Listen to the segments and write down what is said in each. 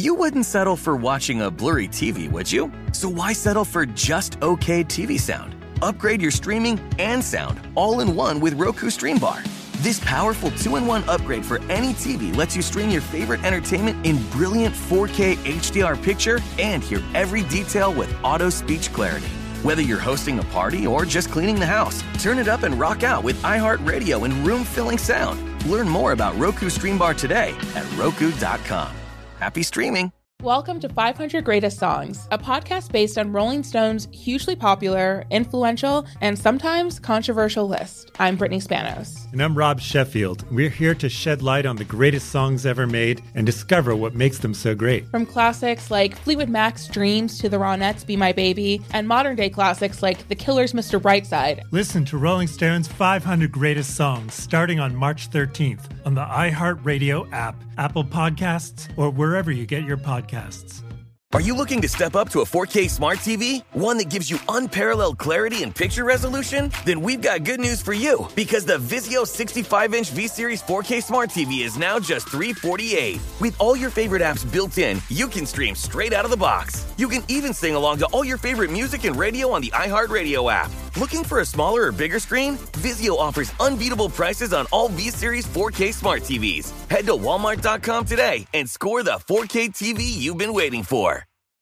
You wouldn't settle for watching a blurry TV, would you? So why settle for just okay TV sound? Upgrade your streaming and sound all in one with Roku Stream Bar. This powerful 2-in-1 upgrade for any TV lets you stream your favorite entertainment in brilliant 4K HDR picture and hear every detail with auto speech clarity. Whether you're hosting a party or just cleaning the house, turn it up and rock out with iHeartRadio and room-filling sound. Learn more about Roku Stream Bar today at Roku.com. Happy streaming. Welcome to 500 Greatest Songs, a podcast based on Rolling Stone's hugely popular, influential, and sometimes controversial list. I'm Brittany Spanos. And I'm Rob Sheffield. We're here to shed light on the greatest songs ever made and discover what makes them so great. From classics like Fleetwood Mac's Dreams to the Ronettes' Be My Baby, and modern-day classics like The Killers' Mr. Brightside. Listen to Rolling Stone's 500 Greatest Songs starting on March 13th on the iHeartRadio app, Apple Podcasts, or wherever you get your podcasts. Are you looking to step up to a 4K smart TV? One that gives you unparalleled clarity and picture resolution? Then we've got good news for you, because the Vizio 65-inch V-Series 4K smart TV is now just $348. With all your favorite apps built in, you can stream straight out of the box. You can even sing along to all your favorite music and radio on the iHeartRadio app. Looking for a smaller or bigger screen? Vizio offers unbeatable prices on all V-Series 4K smart TVs. Head to Walmart.com today and score the 4K TV you've been waiting for.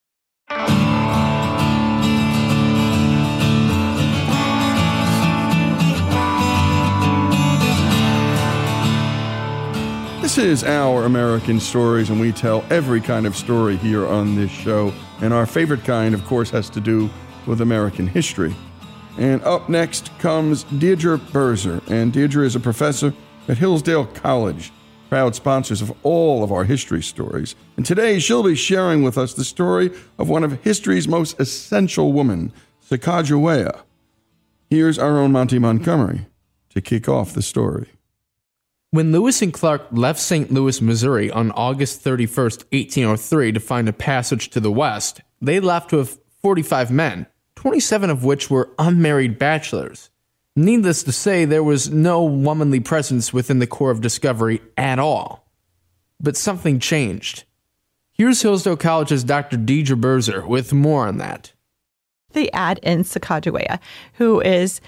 This is Our American Stories, and we tell every kind of story here on this show. And our favorite kind, of course, has to do with American history. And up next comes Deirdre Berzer. And Deirdre is a professor at Hillsdale College, proud sponsors of all of our history stories. And today she'll be sharing with us the story of one of history's most essential women, Sacagawea. Here's our own Monty Montgomery to kick off the story. When Lewis and Clark left St. Louis, Missouri on August 31st, 1803 to find a passage to the west, they left with 45 men, 27 of which were unmarried bachelors. Needless to say, there was no womanly presence within the Corps of Discovery at all. But something changed. Here's Hillsdale College's Dr. Deirdre Berzer with more on that. They add in Sacagawea, who is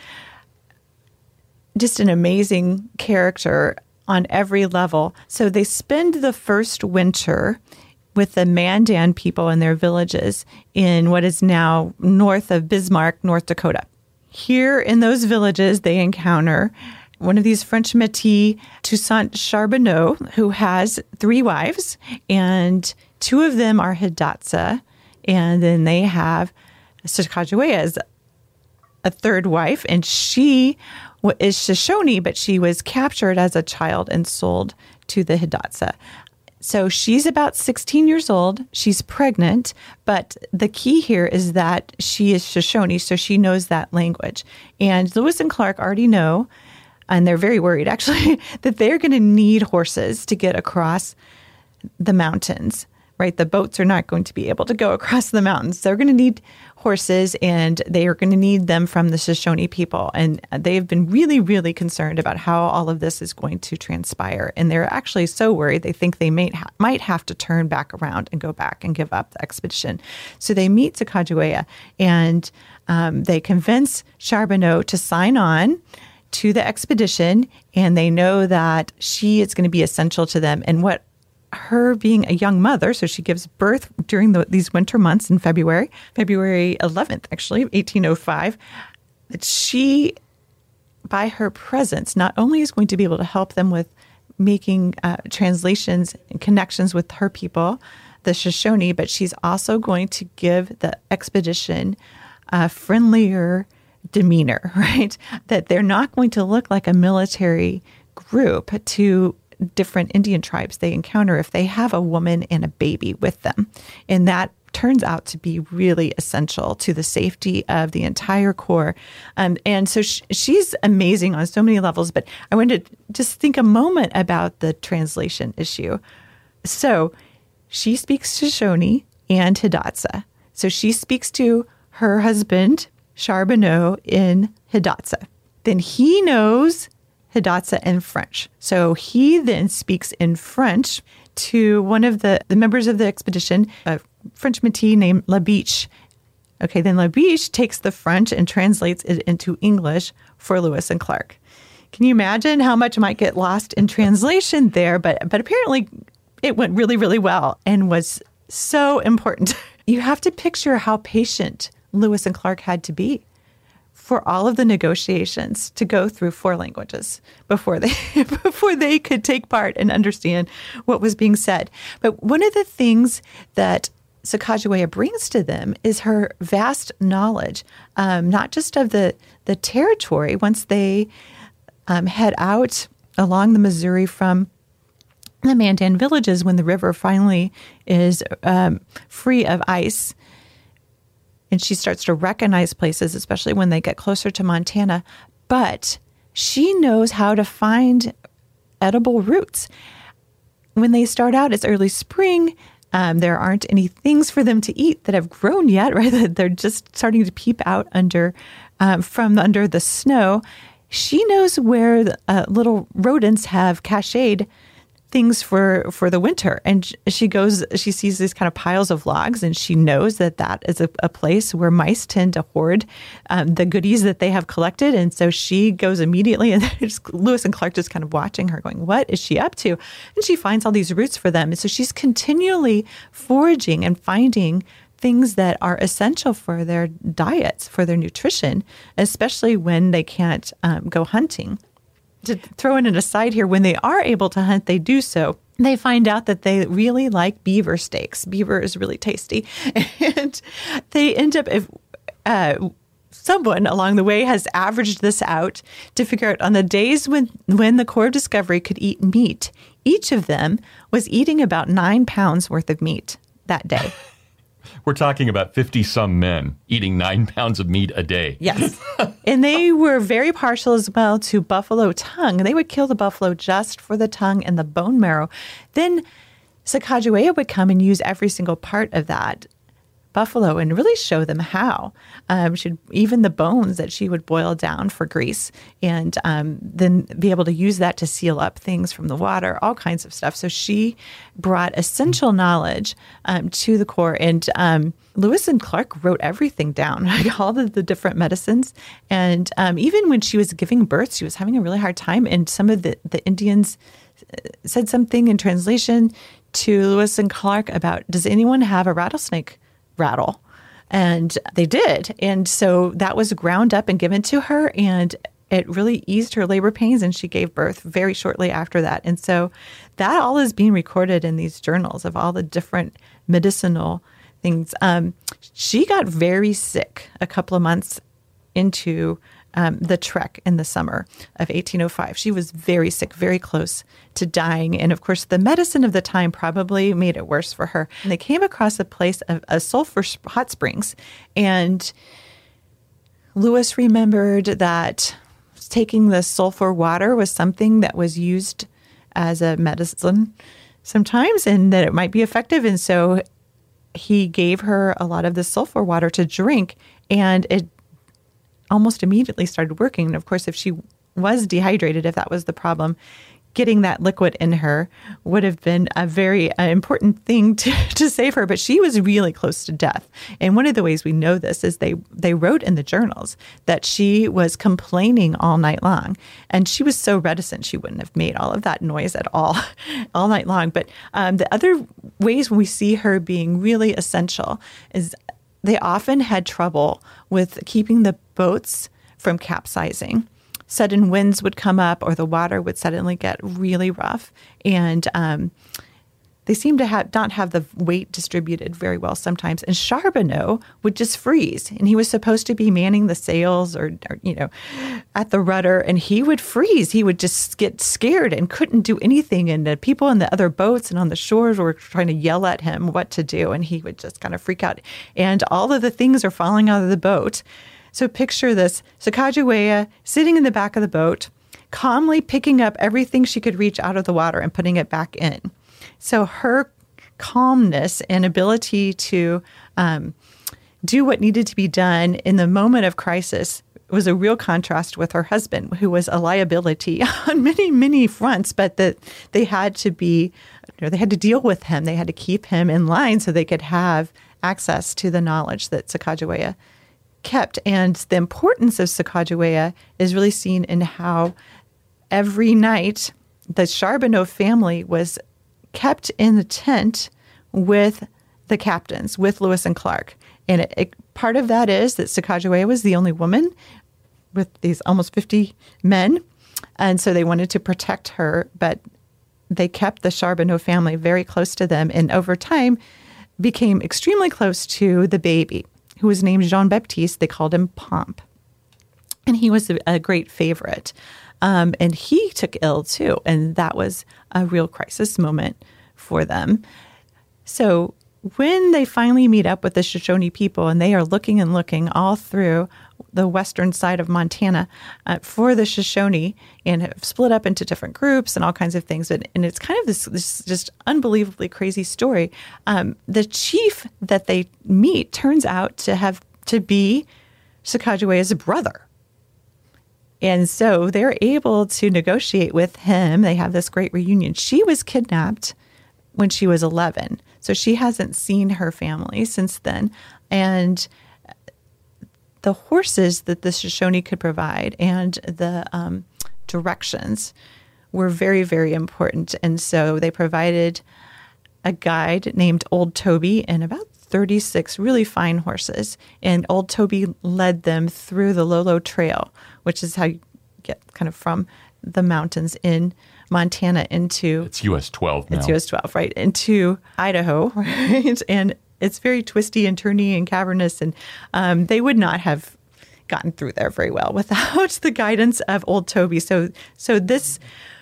just an amazing character on every level. So they spend the first winter with the Mandan people in their villages in what is now north of Bismarck, North Dakota. Here in those villages, they encounter one of these French Métis, Toussaint Charbonneau, who has 3 wives, and 2 of them are Hidatsa, and then they have Sacagawea as a 3rd wife, and she is Shoshone, but she was captured as a child and sold to the Hidatsa. So she's about 16 years old. She's pregnant, but the key here is that she is Shoshone, so she knows that language. And Lewis and Clark already know, and they're very worried actually, that they're going to need horses to get across the mountains, right? The boats are not going to be able to go across the mountains. They're going to need horses, and they are going to need them from the Shoshone people. And they've been really, really concerned about how all of this is going to transpire. And they're actually so worried, they think they might have to turn back around and go back and give up the expedition. So they meet Sacagawea, and they convince Charbonneau to sign on to the expedition, and they know that she is going to be essential to them. And what her being a young mother, so she gives birth during these winter months in February 11th, actually, 1805, that she, by her presence, not only is going to be able to help them with making translations and connections with her people, the Shoshone, but she's also going to give the expedition a friendlier demeanor, right? That they're not going to look like a military group to different Indian tribes they encounter if they have a woman and a baby with them. And that turns out to be really essential to the safety of the entire Corps. And so she's amazing on so many levels, but I wanted to just think a moment about the translation issue. So she speaks Shoshone and Hidatsa. So she speaks to her husband, Charbonneau, in Hidatsa. Then he knows Hidatsa and French. So he then speaks in French to one of the members of the expedition, a French Métis named Labiche. Okay, then Labiche takes the French and translates it into English for Lewis and Clark. Can you imagine how much might get lost in translation there? But apparently it went really, really well and was so important. You have to picture how patient Lewis and Clark had to be for all of the negotiations to go through 4 languages before they could take part and understand what was being said. But one of the things that Sacagawea brings to them is her vast knowledge, not just of the territory once they head out along the Missouri from the Mandan villages when the river finally is free of ice. And she starts to recognize places, especially when they get closer to Montana. But she knows how to find edible roots. When they start out, it's early spring. There aren't any things for them to eat that have grown yet, right? They're just starting to peep out from under the snow. She knows where little rodents have cached things for the winter. And she sees these kind of piles of logs, and she knows that is a place where mice tend to hoard the goodies that they have collected. And so she goes immediately, and Lewis and Clark just kind of watching her going, what is she up to? And she finds all these roots for them. And so she's continually foraging and finding things that are essential for their diets, for their nutrition, especially when they can't go hunting. To throw in an aside here, when they are able to hunt, they do so. They find out that they really like beaver steaks. Beaver is really tasty. And they end up, someone along the way has averaged this out to figure out on the days when the Corps of Discovery could eat meat, each of them was eating about 9 pounds worth of meat that day. We're talking about 50-some men eating 9 pounds of meat a day. Yes. And they were very partial as well to buffalo tongue. They would kill the buffalo just for the tongue and the bone marrow. Then Sacagawea would come and use every single part of that buffalo and really show them how. Even the bones that she would boil down for grease and then be able to use that to seal up things from the water, all kinds of stuff. So she brought essential knowledge to the Corps. And Lewis and Clark wrote everything down, all of the different medicines. And even when she was giving birth, she was having a really hard time. And some of the Indians said something in translation to Lewis and Clark about, does anyone have a rattlesnake rattle? And they did. And so that was ground up and given to her, and it really eased her labor pains, and she gave birth very shortly after that. And so that all is being recorded in these journals of all the different medicinal things. She got very sick a couple of months into the trek in the summer of 1805. She was very sick, very close to dying. And of course, the medicine of the time probably made it worse for her. And they came across a place of a sulfur hot springs. And Lewis remembered that taking the sulfur water was something that was used as a medicine sometimes, and that it might be effective. And so he gave her a lot of the sulfur water to drink, and it almost immediately started working. And of course, if she was dehydrated, if that was the problem, getting that liquid in her would have been a very important thing to save her. But she was really close to death. And one of the ways we know this is they wrote in the journals that she was complaining all night long. And she was so reticent, she wouldn't have made all of that noise at all night long. But the other ways when we see her being really essential is they often had trouble with keeping the boats from capsizing. Sudden winds would come up, or the water would suddenly get really rough. And they seem to not have the weight distributed very well sometimes. And Charbonneau would just freeze. And he was supposed to be manning the sails or at the rudder, and he would freeze. He would just get scared and couldn't do anything. And the people in the other boats and on the shores were trying to yell at him what to do. And he would just kind of freak out. And all of the things are falling out of the boat. So picture this, Sacagawea sitting in the back of the boat, calmly picking up everything she could reach out of the water and putting it back in. So her calmness and ability to do what needed to be done in the moment of crisis was a real contrast with her husband, who was a liability on many, many fronts, but that they had to deal with him. They had to keep him in line so they could have access to the knowledge that Sacagawea kept. And the importance of Sacagawea is really seen in how every night the Charbonneau family was kept in the tent with the captains, with Lewis and Clark. And part of that is that Sacagawea was the only woman with these almost 50 men. And so they wanted to protect her, but they kept the Charbonneau family very close to them. And over time became extremely close to the baby, who was named Jean-Baptiste. They called him Pomp. And he was a great favorite. And he took ill too. And that was a real crisis moment for them. So when they finally meet up with the Shoshone people, and they are looking and looking all through the western side of Montana for the Shoshone, and have split up into different groups and all kinds of things. And it's kind of this just unbelievably crazy story. The chief that they meet turns out to be Sacagawea's brother. And so they're able to negotiate with him. They have this great reunion. She was kidnapped when she was 11. So she hasn't seen her family since then. And the horses that the Shoshone could provide and the directions were very, very important. And so they provided a guide named Old Toby and about 36 really fine horses. And Old Toby led them through the Lolo Trail, which is how you get kind of from the mountains in Montana into... It's US 12 now. It's US 12, right, into Idaho, right? And it's very twisty and turny and cavernous, and they would not have gotten through there very well without the guidance of Old Toby. So this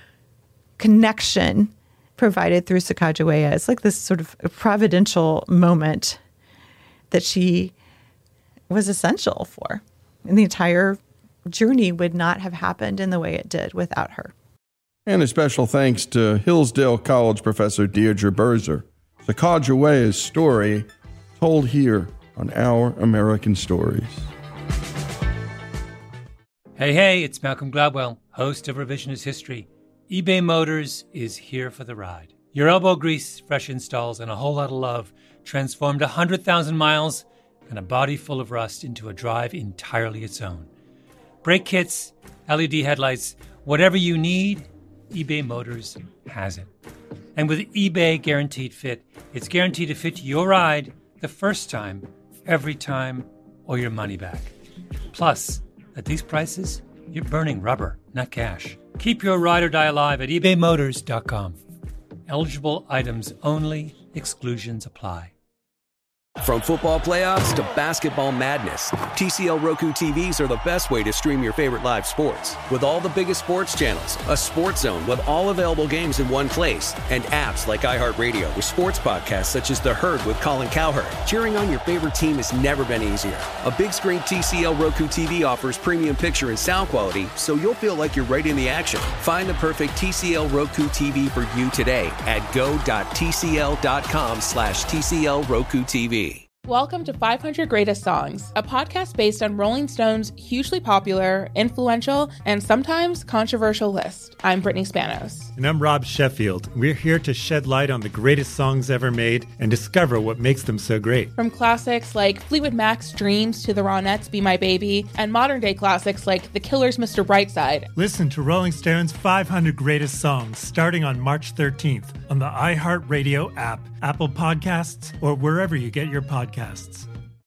connection provided through Sacagawea, it's like this sort of providential moment that she was essential for. And the entire journey would not have happened in the way it did without her. And a special thanks to Hillsdale College professor Deirdre Berzer. Sacagawea's story told here on Our American Stories. Hey, it's Malcolm Gladwell, host of Revisionist History. eBay Motors is here for the ride. Your elbow grease, fresh installs, and a whole lot of love transformed 100,000 miles and a body full of rust into a drive entirely its own. Brake kits, LED headlights, whatever you need, eBay Motors has it. And with eBay Guaranteed Fit, it's guaranteed to fit your ride the first time, every time, or your money back. Plus, at these prices, you're burning rubber, not cash. Keep your ride or die alive at ebaymotors.com. Eligible items only. Exclusions apply. From football playoffs to basketball madness, TCL Roku TVs are the best way to stream your favorite live sports. With all the biggest sports channels, a sports zone with all available games in one place, and apps like iHeartRadio with sports podcasts such as The Herd with Colin Cowherd. Cheering on your favorite team has never been easier. A big screen TCL Roku TV offers premium picture and sound quality, so you'll feel like you're right in the action. Find the perfect TCL Roku TV for you today at go.tcl.com/TCL Roku TV. Welcome to 500 Greatest Songs, a podcast based on Rolling Stone's hugely popular, influential, and sometimes controversial list. I'm Brittany Spanos. And I'm Rob Sheffield. We're here to shed light on the greatest songs ever made and discover what makes them so great. From classics like Fleetwood Mac's Dreams to the Ronettes' Be My Baby, and modern-day classics like The Killers' Mr. Brightside. Listen to Rolling Stone's 500 Greatest Songs starting on March 13th on the iHeartRadio app, Apple Podcasts, or wherever you get your podcasts.